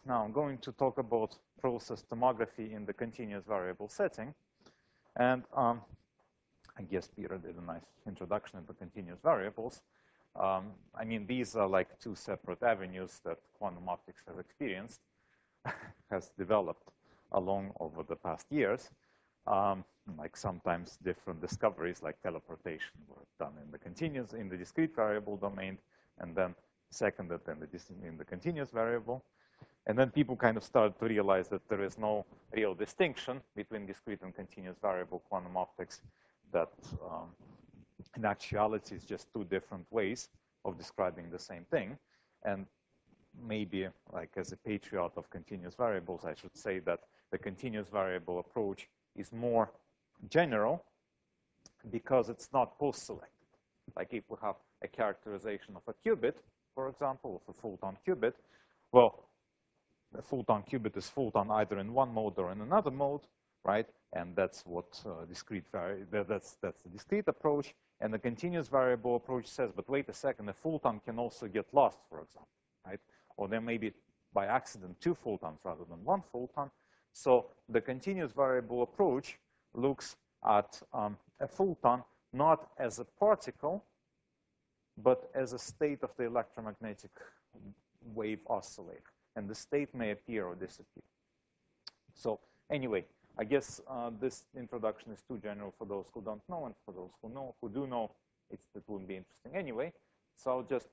Now I'm going to talk about process tomography in the continuous variable setting. And I guess Peter did a nice introduction into continuous variables. I mean, these are like two separate avenues that quantum optics has experienced, has developed along over the past years. Like sometimes different discoveries like teleportation were done in the discrete variable domain, and then seconded in the continuous variable. And then people kind of started to realize that there is no real distinction between discrete and continuous variable quantum optics, that in actuality it's just two different ways of describing the same thing. And maybe, like as a patriot of continuous variables, I should say that the continuous variable approach is more general because it's not post-selected. Like if we have a characterization of a qubit, for example, of a photon qubit, well, a photon qubit is photon either in one mode or in another mode, right? And that's what that's the discrete approach. And the continuous variable approach says, but wait a second, a photon can also get lost, for example, right? Or there may be by accident two photons rather than one photon. So the continuous variable approach looks at a photon not as a particle, but as a state of the electromagnetic wave oscillator. And the state may appear or disappear. So anyway, I guess this introduction is too general for those who don't know, and for those who do know, it wouldn't be interesting anyway. So I'll just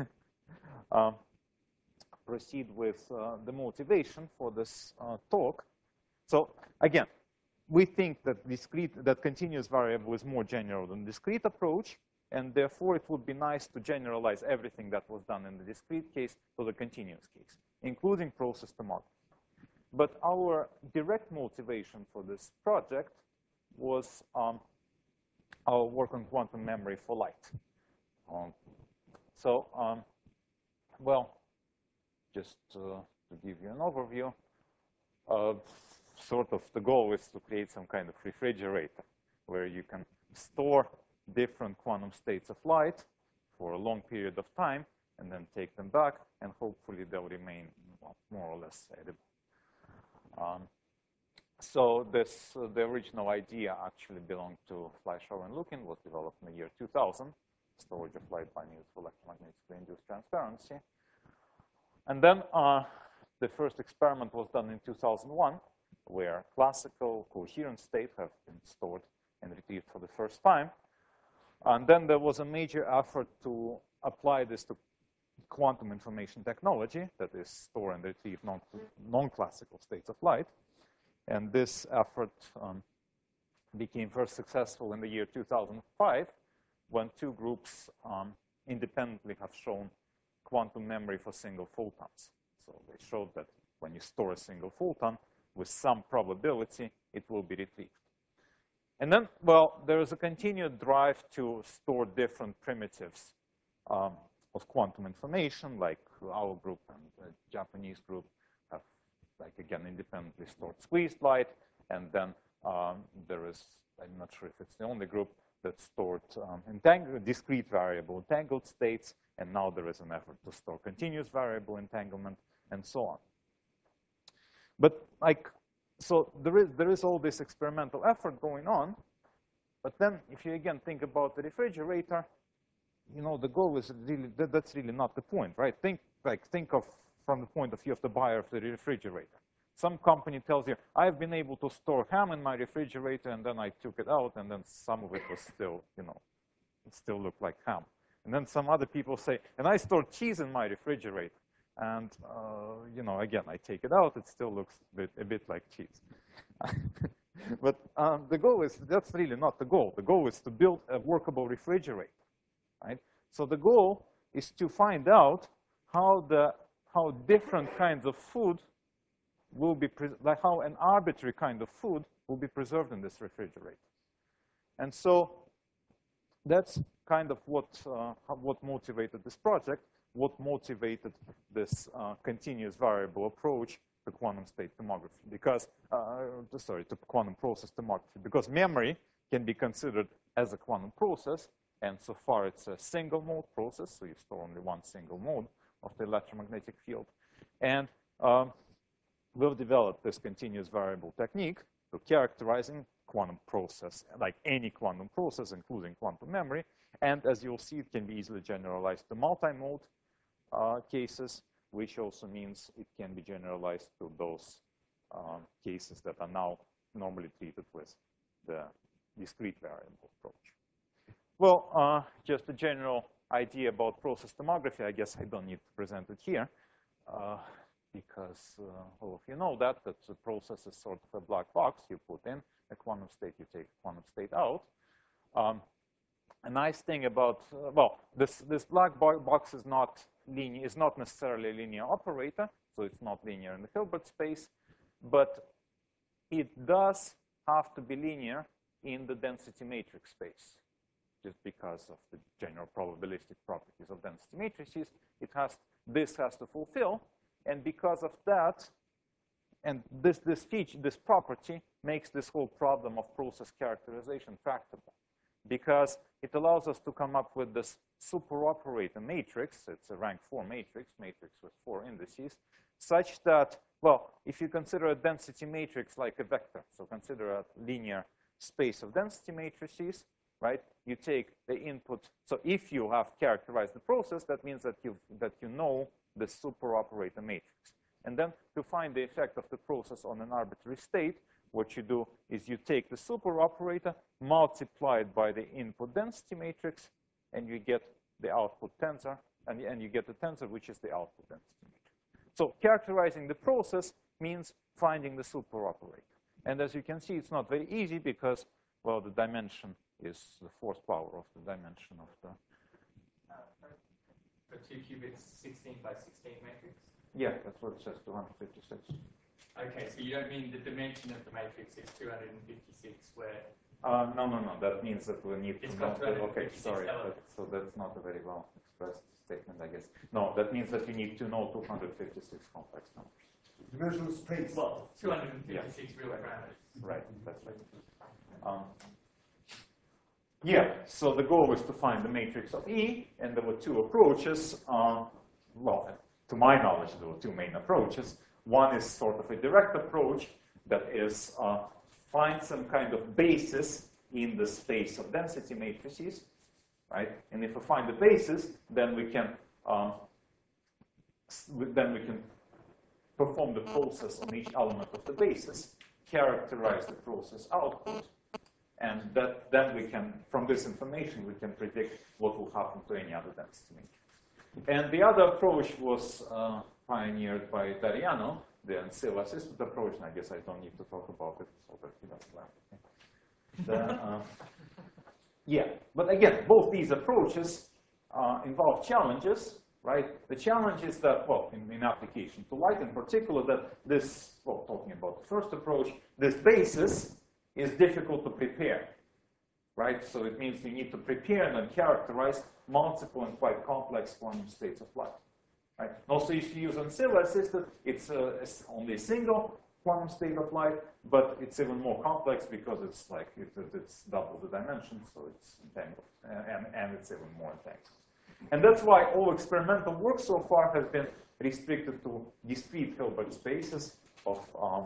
proceed with the motivation for this talk. So again, we think that continuous variable is more general than discrete approach, and therefore it would be nice to generalize everything that was done in the discrete case to the continuous case, including process tomography. But our direct motivation for this project was our work on quantum memory for light. Well, just to give you an overview, sort of the goal is to create some kind of refrigerator where you can store different quantum states of light for a long period of time and then take them back, and hopefully they'll remain more or less edible. So the original idea actually belonged to Fleischhauer and Lukin, was developed in the year 2000, storage of light by means of electromagnetically induced transparency. And then the first experiment was done in 2001, where classical coherent states have been stored and retrieved for the first time. And then there was a major effort to apply this to quantum information technology, that is, store and retrieve non-classical states of light. And this effort became first successful in the year 2005, when two groups independently have shown quantum memory for single photons. So they showed that when you store a single photon, with some probability, it will be retrieved. And then, well, there is a continued drive to store different primitives of quantum information, like our group and the Japanese group have, like, again, independently stored squeezed light. And then there is, I'm not sure if it's the only group that stored discrete variable entangled states. And now there is an effort to store continuous variable entanglement and so on. But so there is all this experimental effort going on. But then if you again think about the refrigerator, you know, the goal is really, that's really not the point, right? Think of from the point of view of the buyer of the refrigerator. Some company tells you, I've been able to store ham in my refrigerator, and then I took it out, and then some of it was still, you know, it still looked like ham. And then some other people say, and I stored cheese in my refrigerator. And, you know, again, I take it out, it still looks a bit like cheese. But the goal is, that's really not the goal. The goal is to build a workable refrigerator, right? So the goal is to find out how different kinds of food will be, like how an arbitrary kind of food will be preserved in this refrigerator. And so that's kind of what motivated this project, what motivated this continuous variable approach to quantum state tomography, because, to quantum process tomography, because memory can be considered as a quantum process, and so far it's a single mode process, so you store only one single mode of the electromagnetic field. And we've developed this continuous variable technique for characterizing quantum process, like any quantum process, including quantum memory. And as you'll see, it can be easily generalized to multimode cases, which also means it can be generalized to those cases that are now normally treated with the discrete variable approach. Well, just a general idea about process tomography. I guess I don't need to present it here because all of you know that the process is sort of a black box. You put in a quantum state, you take a quantum state out. A nice thing about, well, this black box is not linear, is not necessarily a linear operator, so it's not linear in the Hilbert space, but it does have to be linear in the density matrix space, just because of the general probabilistic properties of density matrices. This has to fulfill, and because of that, and this property makes this whole problem of process characterization tractable, because it allows us to come up with this superoperator matrix. It's a rank 4 matrix with 4 indices, such that, well, if you consider a density matrix like a vector, so consider a linear space of density matrices, right? You take the input. So if you have characterized the process, that means that you know the superoperator matrix. And then to find the effect of the process on an arbitrary state, what you do is you take the superoperator, multiply it by the input density matrix, and you get the output tensor, and you get the tensor, which is the output density matrix. So characterizing the process means finding the superoperator. And as you can see, it's not very easy because, well, the dimension is the fourth power of the dimension of the... For 2 qubits, 16 by 16 matrix? Yeah, that's what it says, 256. Okay, so you don't mean the dimension of the matrix is 256, where... No. That means that we need to know. Okay, sorry. So that's not a very well expressed statement, I guess. No, that means that you need to know 256 complex numbers. Dimensional space. Well, 256 real parameters. Right, that's right. Yeah, so the goal was to find the matrix of E, and there were 2 approaches. Well, to my knowledge, there were 2 main approaches. One is sort of a direct approach that is find some kind of basis in the space of density matrices, right? And if we find the basis, then we can perform the process on each element of the basis, characterize the process output, and then we can, from this information, we can predict what will happen to any other density matrix. And the other approach was pioneered by Dariano, the Ancilla assisted approach, and I guess I don't need to talk about it, so that he doesn't laugh. Yeah, but again, both these approaches involve challenges, right? The challenge is that, well, in application to light in particular, that this, well, talking about the first approach, this basis is difficult to prepare, right? So it means you need to prepare and then characterize multiple and quite complex quantum states of light, right? Also, if you use Ancilla assisted, it's only a single quantum state of light, but it's even more complex because it's like it's double the dimension, so it's entangled, and it's even more entangled. And that's why all experimental work so far has been restricted to discrete Hilbert spaces of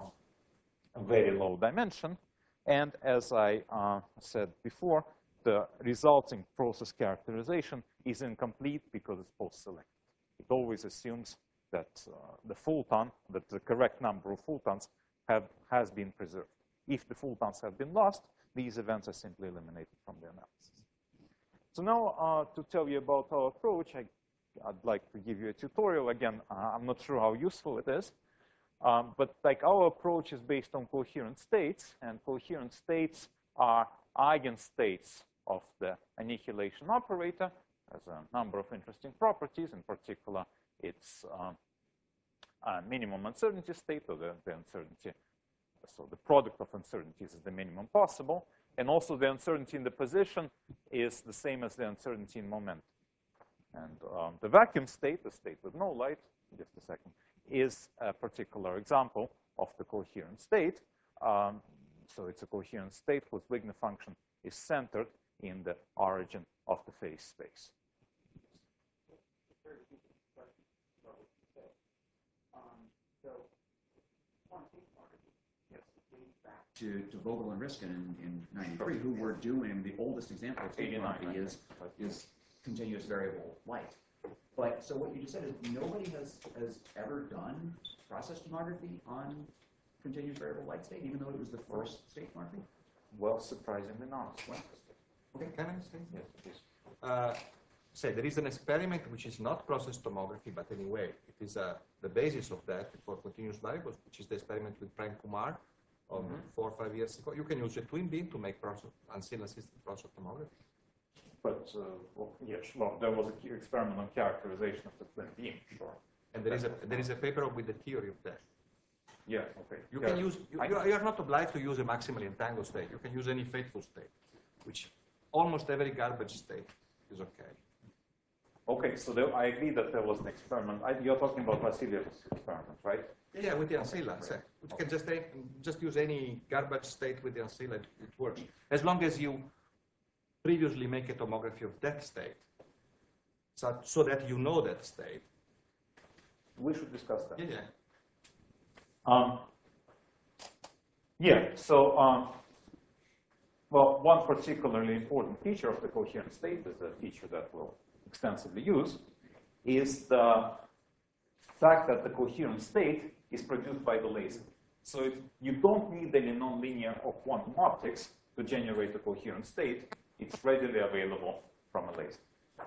a very low dimension. And as I said before, the resulting process characterization is incomplete because it's post-selected. It always assumes that the photon, that the correct number of photons has been preserved. If the photons have been lost, these events are simply eliminated from the analysis. So now to tell you about our approach, I'd like to give you a tutorial. Again, I'm not sure how useful it is. But like our approach is based on coherent states, and coherent states are eigenstates of the annihilation operator. Has a number of interesting properties. In particular, it's a minimum uncertainty state, or the uncertainty. So the product of uncertainties is the minimum possible. And also the uncertainty in the position is the same as the uncertainty in momentum. And the vacuum state, the state with no light, just a second, is a particular example of the coherent state. So it's a coherent state whose Wigner function is centered in the origin of the phase space. The to Vogel and Riskin in 93, who were doing the oldest example of state quantity is continuous variable light. But so what you just said is nobody has ever done process tomography on continuous variable light state, even though it was the first state tomography? Well, surprisingly not. Okay, can I say? Yes, please. Say there is an experiment which is not process tomography, but anyway, it is the basis of that for continuous variables, which is the experiment with Prem Kumar of 4 or 5 years ago. You can use a twin beam to make unseen-assisted process tomography. But, well, yes, well, there was an experiment on characterization of the twin beam, sure. And there is a paper with the theory of that. Yeah, okay. You can use, you are not obliged to use a maximally entangled state. You can use any faithful state, which almost every garbage state is okay. Okay, so there, I agree that there was an experiment. You're talking about Vasilyev's experiment, right? Yeah, with the ancilla, which can just use any garbage state with the ancilla, it works. As long as you previously make a tomography of that state, so that you know that state. We should discuss that. Yeah. Well, one particularly important feature of the coherent state is a feature that we'll extensively use, is the fact that the coherent state is produced by the laser. So you don't need any nonlinear or quantum optics to generate a coherent state. It's readily available from a laser.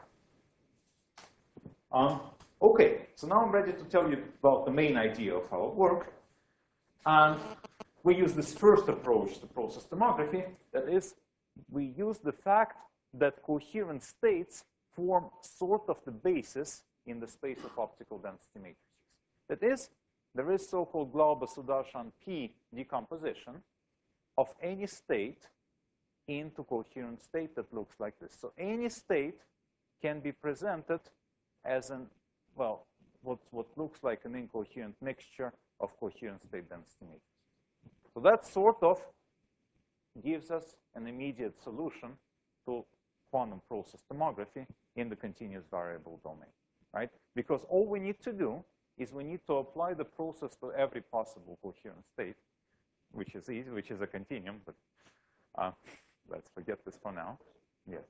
Okay, so now I'm ready to tell you about the main idea of our work. And we use this first approach to process tomography. That is, we use the fact that coherent states form sort of the basis in the space of optical density matrices. That is, there is so-called Glauber-Sudarshan P decomposition of any state into coherent state that looks like this. So any state can be presented as an, well, what looks like an incoherent mixture of coherent state density matrices. So that sort of gives us an immediate solution to quantum process tomography in the continuous variable domain, right? Because all we need to do is we need to apply the process to every possible coherent state, which is easy, which is a continuum, but let's forget this for now. Yes.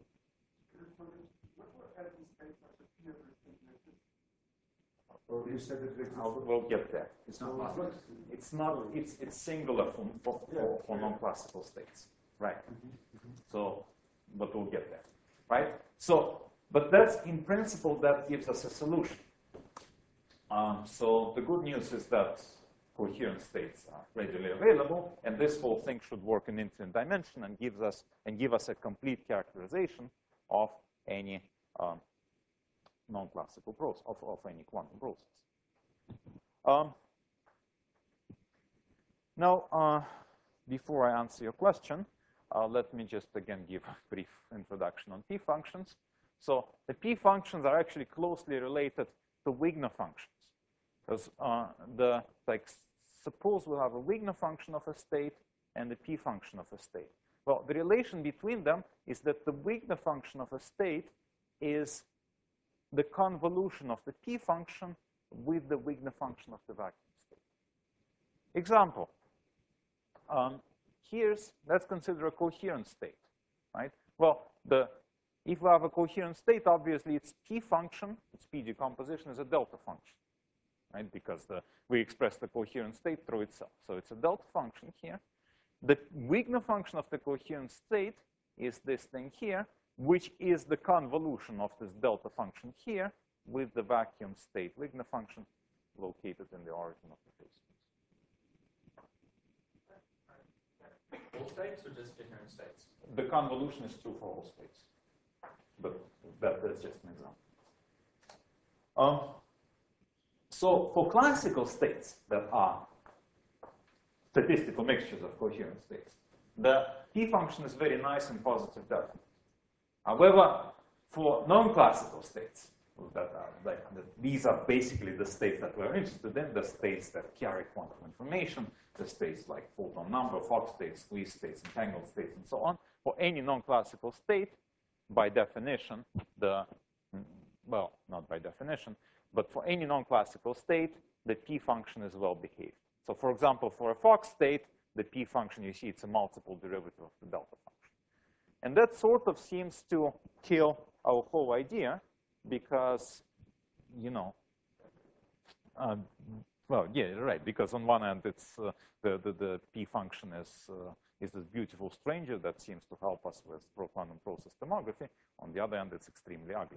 Well, you said that We'll get there. it's not possible. It's not. It's singular for non-classical states, right? So, but we'll get there, right? So, but that's in principle that gives us a solution. So the good news is that coherent states are readily available, and this whole thing should work in infinite dimension and give us a complete characterization of any non-classical process of any quantum process. Now, before I answer your question, let me just again give a brief introduction on P functions. So the P functions are actually closely related to Wigner functions, because suppose we have a Wigner function of a state and the P function of a state. Well, the relation between them is that the Wigner function of a state is the convolution of the P function with the Wigner function of the vacuum state. Example. Let's consider a coherent state, right? Well, if we have a coherent state, obviously its P function, its P decomposition is a delta function, right? Because we express the coherent state through itself. So it's a delta function here. The Wigner function of the coherent state is this thing here, which is the convolution of this delta function here with the vacuum state Wigner function located in the origin of the phase space. All states or just coherent states? The convolution is true for all states, but that's just an example. So for classical states that are statistical mixtures of coherent states, the P function is very nice and positive definite. However, for non-classical states, these are basically the states that we're interested in, the states that carry quantum information, the states like photon number, Fock states, squeeze states, entangled states, and so on. For any non-classical state, by definition, well, not by definition, but for any non-classical state, the P function is well behaved. So for example, for a Fock state, the p function, you see it's a multiple derivative of the delta function. And that sort of seems to kill our whole idea because, you know, well, yeah, right, because on one end, it's the p function is this beautiful stranger that seems to help us with quantum process tomography. On the other end, it's extremely ugly.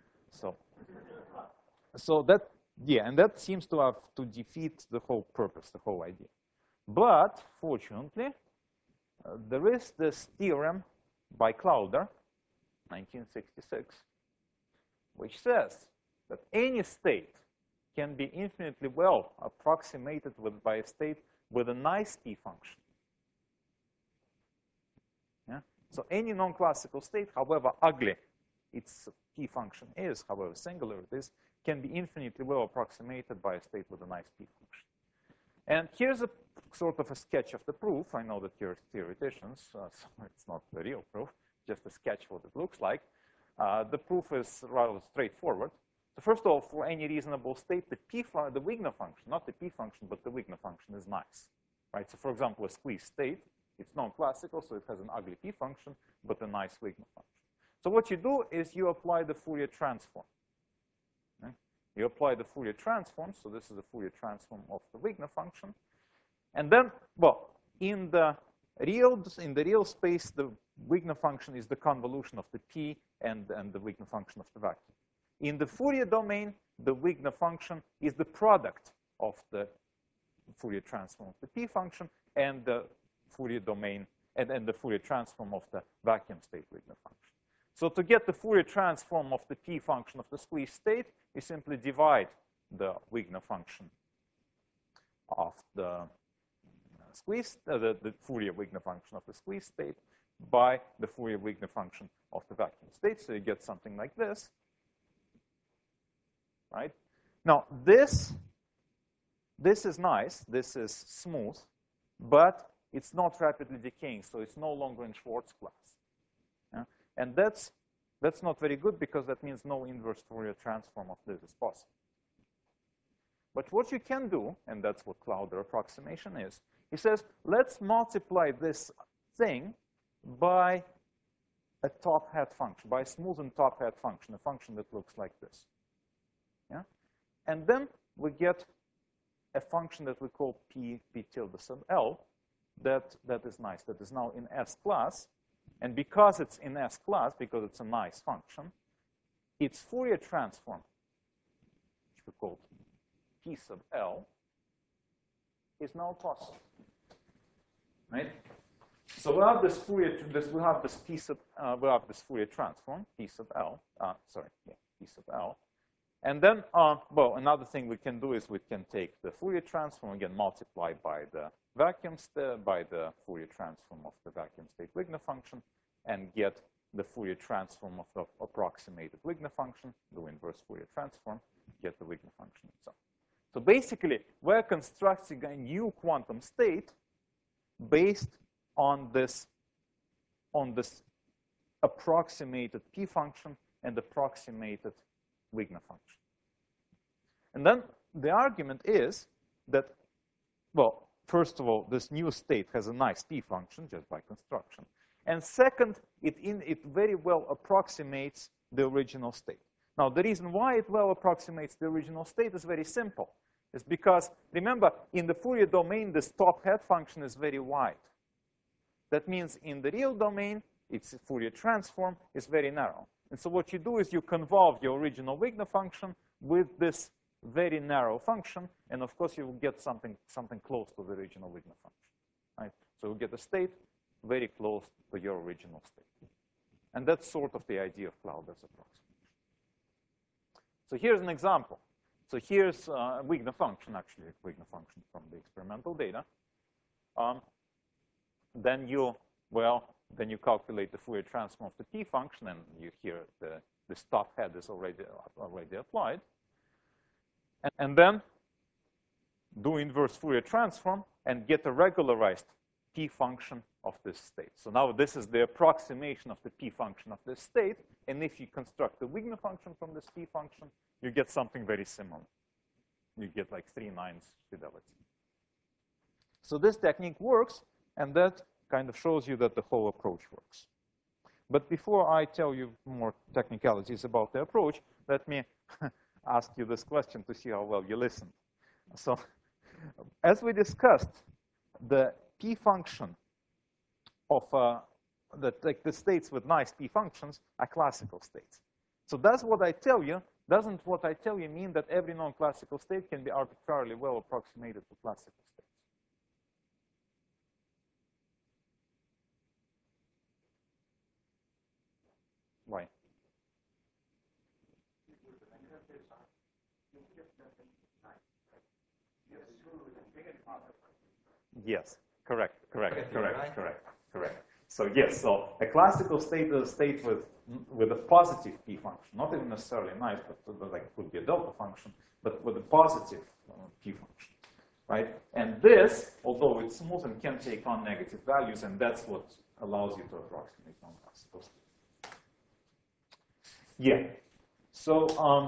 So that, yeah, and that seems to have to defeat the whole purpose, the whole idea. But fortunately, there is this theorem by Clauder, 1966, which says that any state can be infinitely well approximated by a state with a nice p function. Yeah? So any non-classical state, however ugly its p function is, however singular it is, can be infinitely well approximated by a state with a nice p function. And here's a sort of a sketch of the proof. I know that you're theoreticians, so it's not the real proof, just a sketch what it looks like. The proof is rather straightforward. So first of all, for any reasonable state, the Wigner function, not the p function, but the Wigner function is nice, right? So for example, a squeezed state, it's non-classical, so it has an ugly p function, but a nice Wigner function. So what you do is you apply the Fourier transform. Okay? You apply the Fourier transform, so this is the Fourier transform of the Wigner function. And then, well, in the real space, the Wigner function is the convolution of the p and the Wigner function of the vacuum. In the Fourier domain, the Wigner function is the product of the Fourier transform of the p function and the Fourier domain and the Fourier transform of the vacuum state Wigner function. So to get the Fourier transform of the p function of the squeezed state, you simply divide the Wigner function of the the Fourier Wigner function of the squeezed state by the Fourier Wigner function of the vacuum state. So you get something like this. Right? Now, this is nice. This is smooth, but it's not rapidly decaying, so it's no longer in Schwartz class. Yeah? And that's not very good because that means no inverse Fourier transform of this is possible. But what you can do, and that's what Clauder approximation is, he says, let's multiply this thing by a top hat function, by a smoothened top hat function, a function that looks like this. Yeah? And then we get a function that we call p tilde sub L that is nice, that is now in S class. And because it's in S class, because it's a nice function, its Fourier transform, which we call p sub L, is now possible. Right? So we have this Fourier transform, p sub L, p sub L. And then, well, another thing we can do is we can take the Fourier transform, again, multiply by the by the Fourier transform of the vacuum state Wigner function, and get the Fourier transform of the approximated Wigner function, do inverse Fourier transform, get the Wigner function itself. So basically, we're constructing a new quantum state based on this approximated p function and approximated Wigner function. And then the argument is that, well, first of all, this new state has a nice p function just by construction. And second, it very well approximates the original state. Now, the reason why it well approximates the original state is very simple. It's because, remember, in the Fourier domain, this top hat function is very wide. That means in the real domain, its Fourier transform is very narrow. And so what you do is you convolve your original Wigner function with this very narrow function, and of course you will get something close to the original Wigner function. Right? So you get a state very close to your original state. And that's sort of the idea of Clauder's approximation. So here's an example. So here's a Wigner function, actually, a Wigner function from the experimental data. Then you calculate the Fourier transform of the p function, and you hear the top hat is already applied. And then do inverse Fourier transform and get a regularized p function of this state. So now this is the approximation of the p function of this state. And if you construct the Wigner function from this p function, you get something very similar. You get like 3/9 fidelity. So this technique works And that kind of shows you that the whole approach works. But before I tell you more technicalities about the approach, let me ask you this question to see how well you listened. So as we discussed, the P function of the states with nice P functions are classical states. So doesn't what I tell you mean that every non-classical state can be arbitrarily well approximated to classical states? Why? Yes, correct. So yes, so a classical state is a state with a positive P function, not even necessarily nice, but like could be a delta function, but with a positive P function, right? And this, although it's smooth and can take on negative values, and that's what allows you to approximate non-classical states. Yeah. So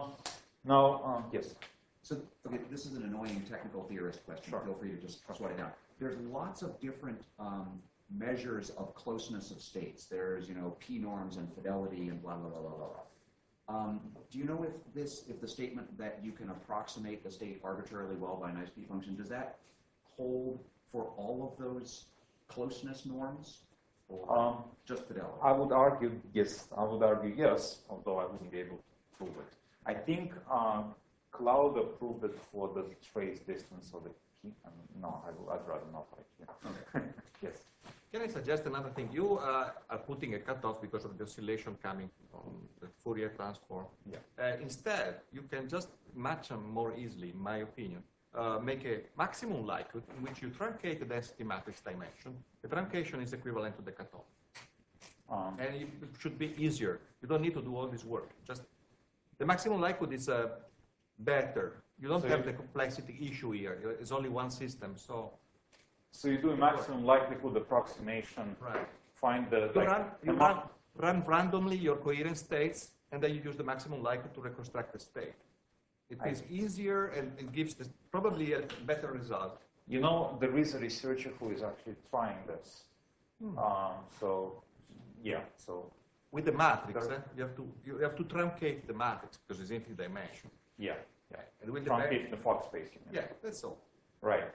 now, yes. So, okay, this is an annoying technical theorist question. Sure. Feel free to just sweat it out. There's lots of different measures of closeness of states. There's, P norms and fidelity and blah, blah, blah, blah, blah. Do you know if the statement that you can approximate the state arbitrarily well by a nice P function, does that hold for all of those closeness norms? Or just fidelity? I would argue yes, although I wouldn't be able to prove it. I think Cloud approved it for the trace distance of the P. No, I'd rather not. Okay. Yes. Can I suggest another thing? You are putting a cutoff because of the oscillation coming from the Fourier transform. Yeah. Instead, you can just match them more easily, in my opinion. Make a maximum likelihood in which you truncate the density matrix dimension. The truncation is equivalent to the cutoff. And it should be easier. You don't need to do all this work. Just the maximum likelihood is better. You don't have the complexity issue here. It's only one system, so. So you do a maximum likelihood approximation. Right. Find the run randomly your coherent states, and then you use the maximum likelihood to reconstruct the state. It is easier and it gives probably a better result. There is a researcher who is actually trying this. So with the matrix, you have to truncate the matrix because it's infinite dimension. Yeah. And with truncate the Fock space. Yeah, that's all. Right.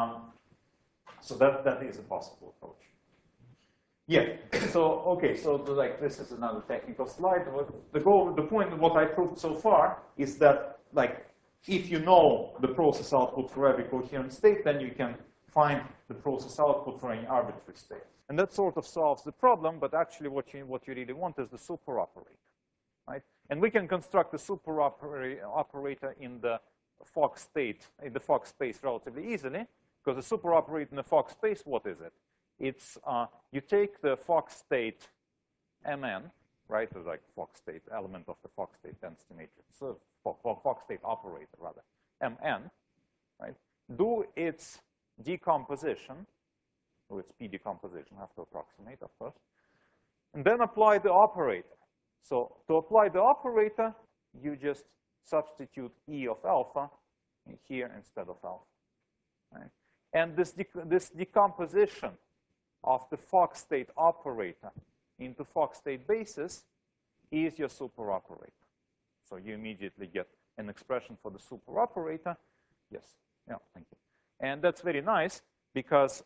So that is a possible approach. Yeah. So okay. So this is another technical slide. The point of what I proved so far is that if you know the process output for every coherent state, then you can find the process output for any arbitrary state. And that sort of solves the problem, but actually what you really want is the super operator, right? And we can construct the super operator in the Fock space relatively easily, because the super operator in the Fock space, what is it? It's, you take the Fock state Mn, right? It's like Fock state, element of the Fock state density matrix. So Fock state operator, rather, Mn, right? Do its decomposition, or its P decomposition, have to approximate, of course, and then apply the operator. So to apply the operator, you just substitute E of alpha here instead of alpha, right? And this decomposition of the Fock state operator into Fock state basis is your super operator. So you immediately get an expression for the super operator. Yes, yeah, thank you. And that's very nice because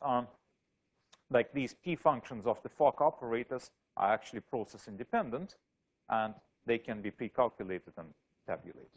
these P functions of the Fock operators are actually process independent, and they can be pre-calculated and tabulated.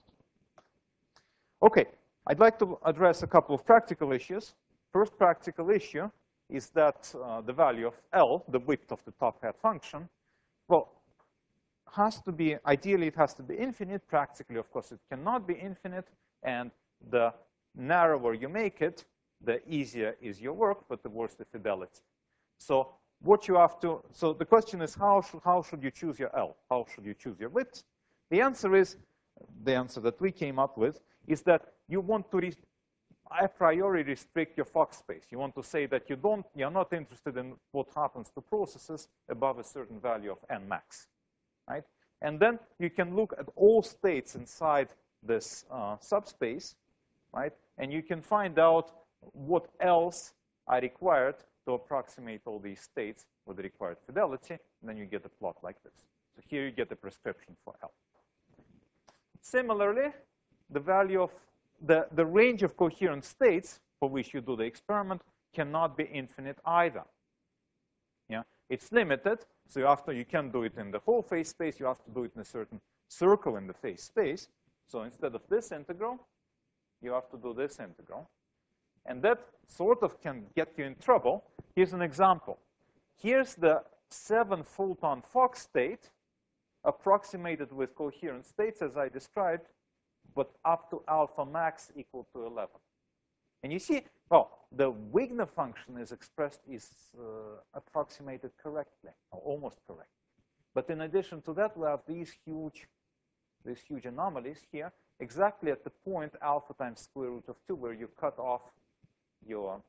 Okay, I'd like to address a couple of practical issues. First practical issue is that the value of L, the width of the top hat function, well, ideally it has to be infinite. Practically, of course, it cannot be infinite. And the narrower you make it, the easier is your work, but the worse the fidelity. So so the question is, how should you choose your L? How should you choose your width? The answer that we came up with is that you want to a priori restrict your Fock space. You want to say that you're not interested in what happens to processes above a certain value of n max, right? And then you can look at all states inside this subspace, right? And you can find out what else are required to approximate all these states with the required fidelity, and then you get a plot like this. So here you get a prescription for L. Similarly, the value of the range of coherent states for which you do the experiment cannot be infinite either. Yeah, it's limited, so you can't do it in the whole phase space. You have to do it in a certain circle in the phase space. So instead of this integral, you have to do this integral. And that sort of can get you in trouble. Here's an example. Here's the 7-photon Fock state approximated with coherent states as I described, but up to alpha max equal to 11. And you see, well, the Wigner function is approximated correctly, or almost correct. But in addition to that, we have these huge anomalies here, exactly at the point alpha times square root of 2, where you cut off your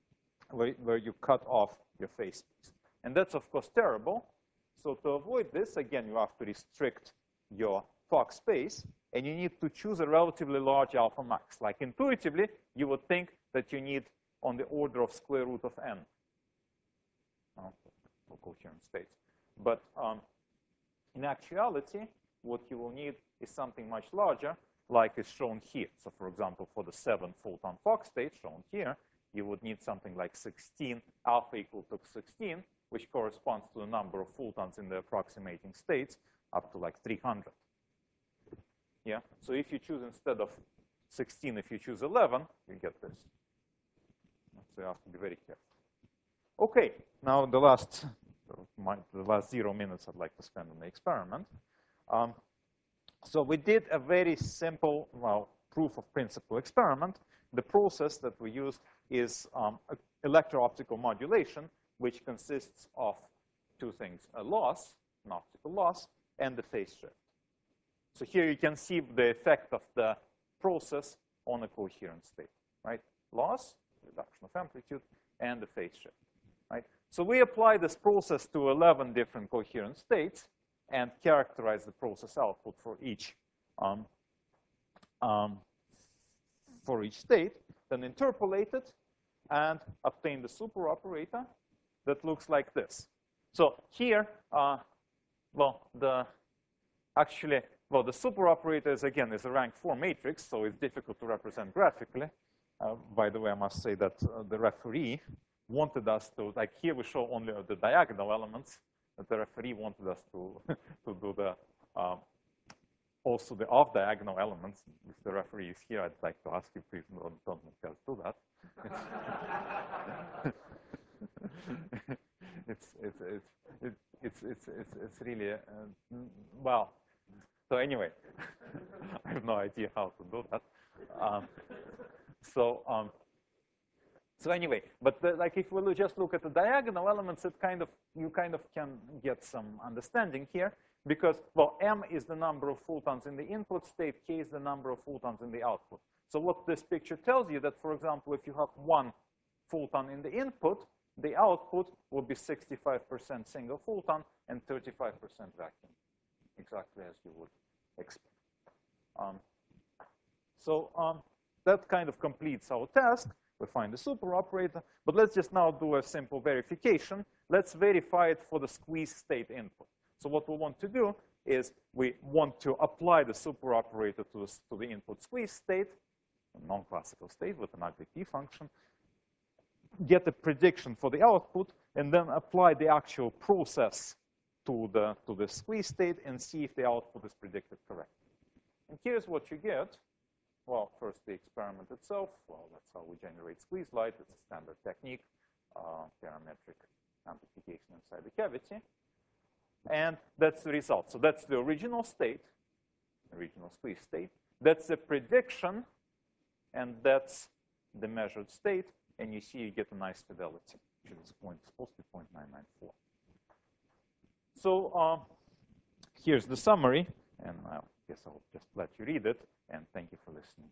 phase space. And that's of course terrible. So to avoid this, again, you have to restrict your Fock space, and you need to choose a relatively large alpha max. Like intuitively, you would think that you need on the order of square root of n for coherent states. But in actuality, what you will need is something much larger, like is shown here. So for example, for the 7-photon Fock state shown here, you would need something like 16, alpha equal to 16, which corresponds to the number of photons in the approximating states, up to like 300. Yeah, so if you choose instead of 16, if you choose 11, you get this. So you have to be very careful. Okay, now the last 0 minutes I'd like to spend on the experiment. So we did a very simple, proof of principle experiment. The process that we used is electro-optical modulation, which consists of two things: a loss, an optical loss, and the phase shift. So here you can see the effect of the process on a coherent state, right? Loss, reduction of amplitude, and the phase shift, right? So we apply this process to 11 different coherent states and characterize the process output for each state, then interpolate it and obtain the super operator that looks like this. So here, the super operator is, again, is a rank 4 matrix, so it's difficult to represent graphically. By the way, I must say that the referee wanted us to, like here we show only the diagonal elements, but the referee wanted us to do the also the off-diagonal elements. If the referee is here, I'd like to ask you, please don't make us do that. It's really well. So anyway, I have no idea how to do that. So anyway, but like if we just look at the diagonal elements, you kind of can get some understanding here, because m is the number of photons in the input state, k is the number of photons in the output. So what this picture tells you that, for example, if you have 1 photon in the input, the output will be 65% single photon and 35% vacuum, exactly as you would expect. That kind of completes our task. We find the super operator, but let's just now do a simple verification. Let's verify it for the squeeze state input. So what we want to do is we want to apply the super operator to the input squeeze state, a non-classical state with an ugly p function, get a prediction for the output, and then apply the actual process to the squeeze state and see if the output is predicted correctly. And here's what you get. Well, first the experiment itself. Well, that's how we generate squeeze light. It's a standard technique, parametric amplification inside the cavity. And that's the result. So that's the original state, original squeeze state. That's the prediction, and that's the measured state. And you see you get a nice fidelity, which is supposed to be 0.994. So here's the summary, and I guess I'll just let you read it. And thank you for listening.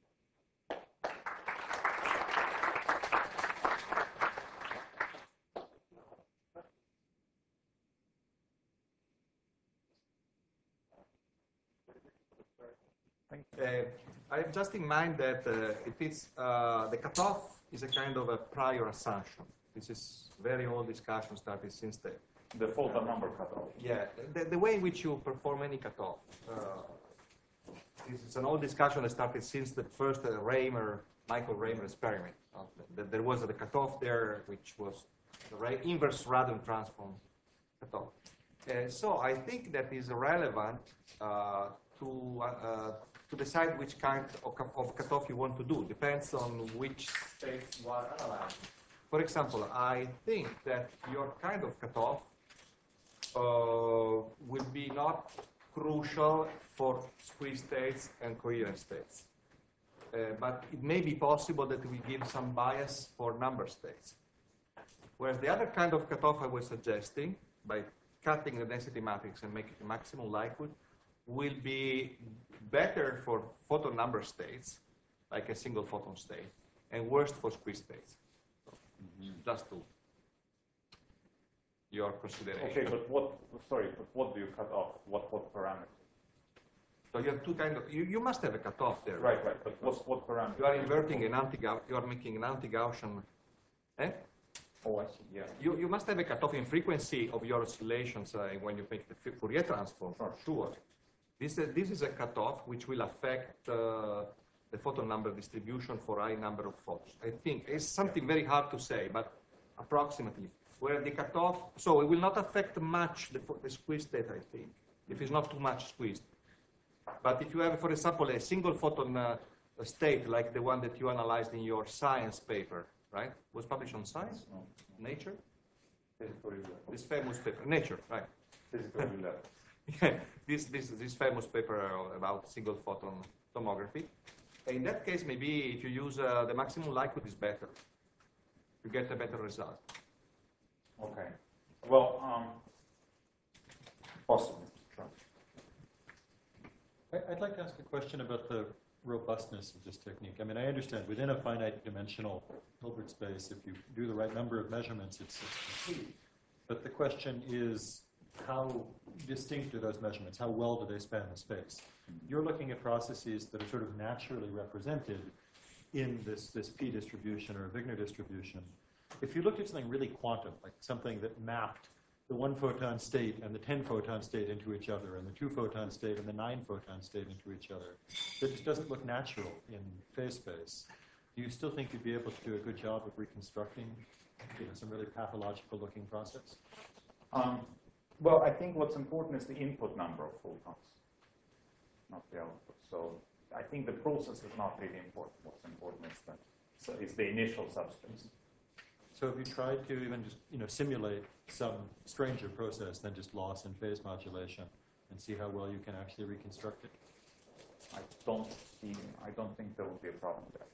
I have just in mind that it is the cutoff is a kind of a prior assumption. This is very old discussion started since The photon number cutoff. yeah, the way in which you perform any cutoff. This is an old discussion that started since the first Michael Raymer experiment. There was the cutoff there, which was the inverse Radon transform cutoff. So I think that is relevant to decide which kind of cutoff you want to do. Depends on which states you are analyzing. For example, I think that your kind of cutoff will be not crucial for squeeze states and coherent states. But it may be possible that we give some bias for number states. Whereas the other kind of cutoff I was suggesting, by cutting the density matrix and making it maximum likelihood, will be better for photon number states, like a single photon state, and worst for squeeze states. Just to your consideration. Okay, but what do you cut off? What parameter? So you have two kind of, you must have a cutoff there. Right, but what parameter? You are inverting an you are making an anti-Gaussian. Oh, I see, yeah. You must have a cutoff in frequency of your oscillations when you make the Fourier transform, for sure. This is a cutoff which will affect the photon number distribution for high number of photons. I think it's something very hard to say, but approximately. Where the cutoff, so it will not affect much the squeeze state, I think, if it's not too much squeezed. But if you have, for example, a single photon state like the one that you analyzed in your science paper, right? Was published on Science? No. Nature? Physical relay. This famous paper, Nature, right? Physical relay. Yeah, this famous paper about single photon tomography. In that case, maybe if you use the maximum likelihood is better. You get a better result. Okay. Well, possibly. Sure. I'd like to ask a question about the robustness of this technique. I mean, I understand within a finite dimensional Hilbert space, if you do the right number of measurements, it's complete. But the question is, how distinct are those measurements? How well do they span the space? You're looking at processes that are sort of naturally represented in this P distribution or Wigner distribution. If you looked at something really quantum, like something that mapped the 1 photon state and the 10 photon state into each other, and the 2 photon state and the 9 photon state into each other, that just doesn't look natural in phase space, do you still think you'd be able to do a good job of reconstructing some really pathological looking process? Well, I think what's important is the input number of photons, not the output. So I think the process is not really important. What's important is the initial substance. So have you tried to even just simulate some stranger process than just loss in phase modulation and see how well you can actually reconstruct it? I don't think there will be a problem there.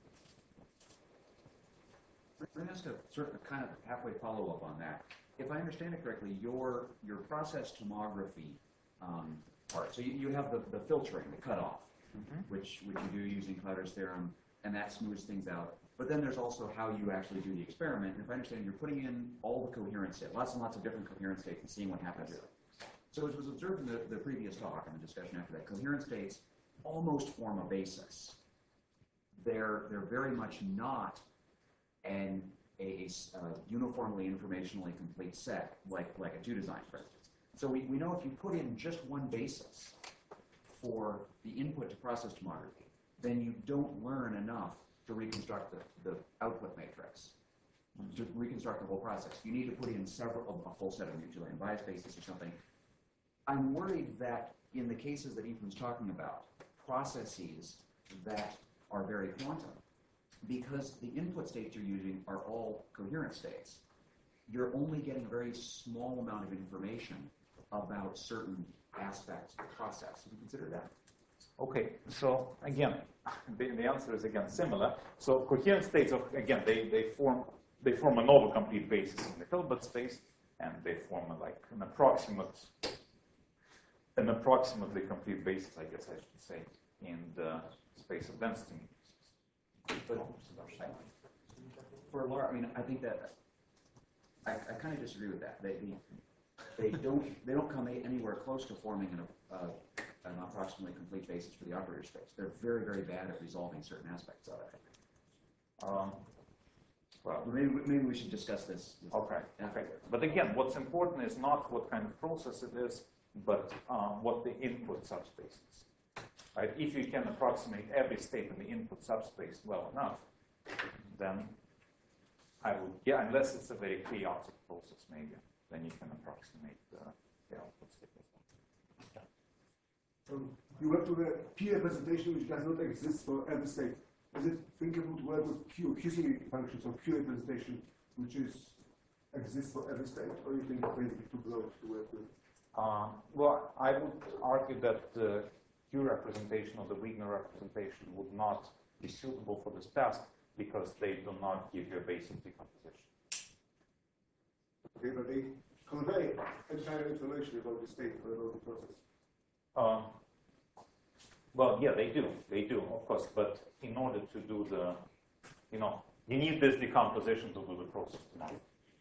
Let me ask a sort of kind of halfway follow-up on that. If I understand it correctly, your process tomography part, so you have the filtering, the cutoff, which you do using Clouder's theorem, and that smooths things out. But then there's also how you actually do the experiment. And if I understand, you're putting in all the coherent states, lots and lots of different coherent states, and seeing what happens. So as was observed in the previous talk and the discussion after that, coherent states almost form a basis. They're very much not a uniformly informationally complete set like a 2 design, for instance. So we know if you put in just one basis for the input to process tomography, then you don't learn enough to reconstruct the output matrix, to reconstruct the whole process. You need to put in a full set of Newtonian bias bases or something. I'm worried that in the cases that Ethan's talking about, processes that are very quantum, because the input states you're using are all coherent states, you're only getting a very small amount of information about certain aspects of the process. Have you considered that? Okay, so again, the answer is again similar. So coherent states, again, they form a novel complete basis in the Hilbert space, and they form an approximately complete basis, I guess I should say, in the space of density. For Laura, I mean, I think that I kind of disagree with that. They don't come anywhere close to forming an approximately complete basis for the operator space. They're very, very bad at resolving certain aspects of it. Well, Maybe we should discuss this. okay. But again, what's important is not what kind of process it is, but what the input subspace is. Right? If you can approximate every state in the input subspace well enough, then I would, yeah, unless it's a very chaotic process, maybe, then you can approximate the output state as well. You work with a P representation which does not exist for every state. Is it thinkable to work with QC functions or Q representation which exists for every state, or you think it's basically too broad to work with? Well, I would argue that the Q representation or the Wigner representation would not be suitable for this task because they do not give you a basic decomposition. Okay, but they convey entire information about the state or about the process. Well, yeah, they do, of course, but in order to do the, you need this decomposition to do the process tomorrow.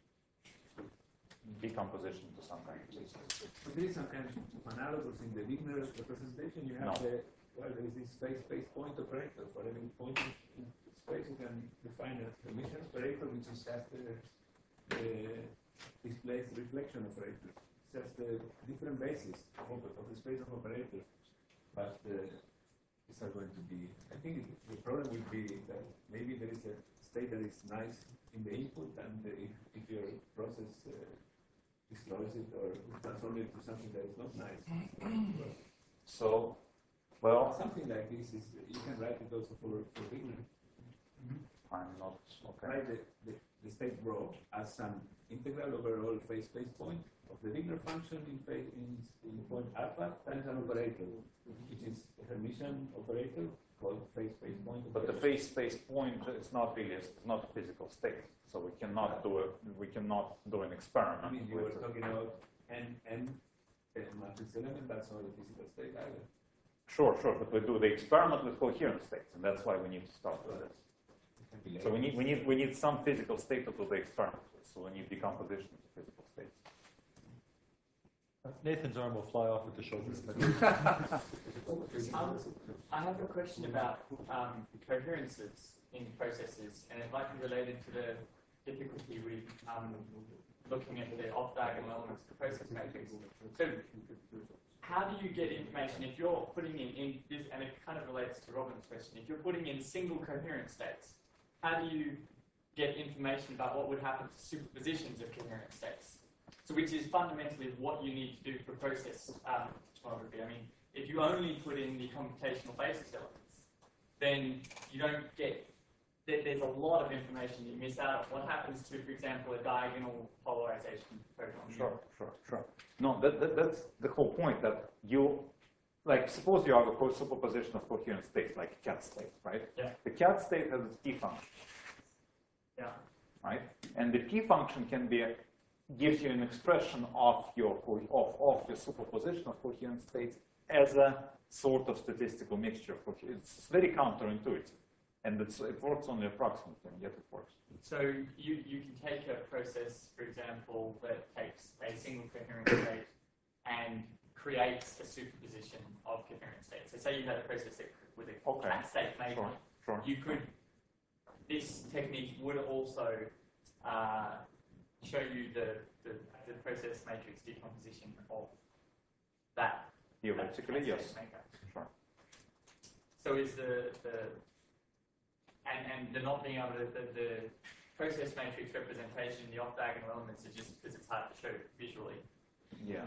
Decomposition to some kind of system. But there is some kind of analogous in the Wigner representation. You have there is this space point operator. For every point in space, you can define a emission operator, which is just the displaced reflection operator. It's just the different basis of the space of operators. But these are going to be, I think the problem will be that maybe there is a state that is nice in the input, and if your process destroys it or transforms it to something that is not nice. So, well, Something like this is, you can write it also for Wigner. I'm not, okay. Write the state rho as some integral over all phase space point of the Wigner function in point alpha times an operator, which is a Hermitian operator called phase space point. But the phase space point is not really, it's not a physical state. So we cannot do an experiment. I mean, you with were it. talking about n matrix element, that's not a physical state either. Sure, but we do the experiment with coherent states, and that's why we need to start with this. So we need some physical state to do the experiment with. So we need decomposition of physical states. Nathan's arm will fly off at the shoulder. I have a question about coherences in processes, and it might be related to the difficulty with looking at the off-diagonal elements of the process matrix. So how do you get information if you're putting in this, and it kind of relates to Robin's question, if you're putting in single coherent states, how do you get information about what would happen to superpositions of coherent states? So which is fundamentally what you need to do for process tomography. I mean, if you only put in the computational basis elements, then you don't get, there's a lot of information you miss out on. What happens to, for example, a diagonal polarization photon? Sure. No, that's the whole point, that you, like, suppose you have a superposition of coherent states, like a cat state, right? Yeah. The cat state has its P function. Yeah. Right? And the P function gives you an expression of your superposition of coherent states as a sort of statistical mixture. It's very counterintuitive, and it works only approximately, and yet it works. So you can take a process, for example, that takes a single coherent state and creates a superposition of coherent states. So say you had a process that with a cat state made one. Sure. You could, this technique would also show you the process matrix decomposition of that. Theoretically, yes. Sure. So is and the not being able to, the process matrix representation, the off-diagonal elements are just because it's hard to show visually. Yeah.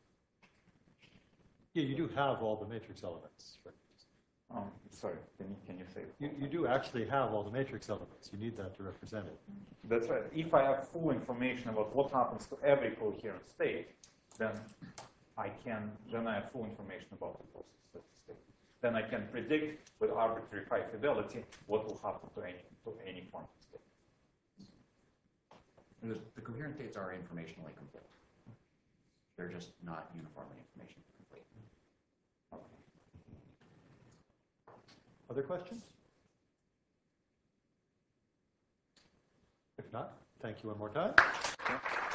Yeah, you do have all the matrix elements. Right? Sorry, can you say it? You do actually have all the matrix elements. You need that to represent it. That's right. If I have full information about what happens to every coherent state, then I have full information about the process state. Then I can predict with arbitrary high fidelity what will happen to any quantum state. The coherent states are informationally complete. They're just not uniformly information complete. Other questions? If not, thank you one more time.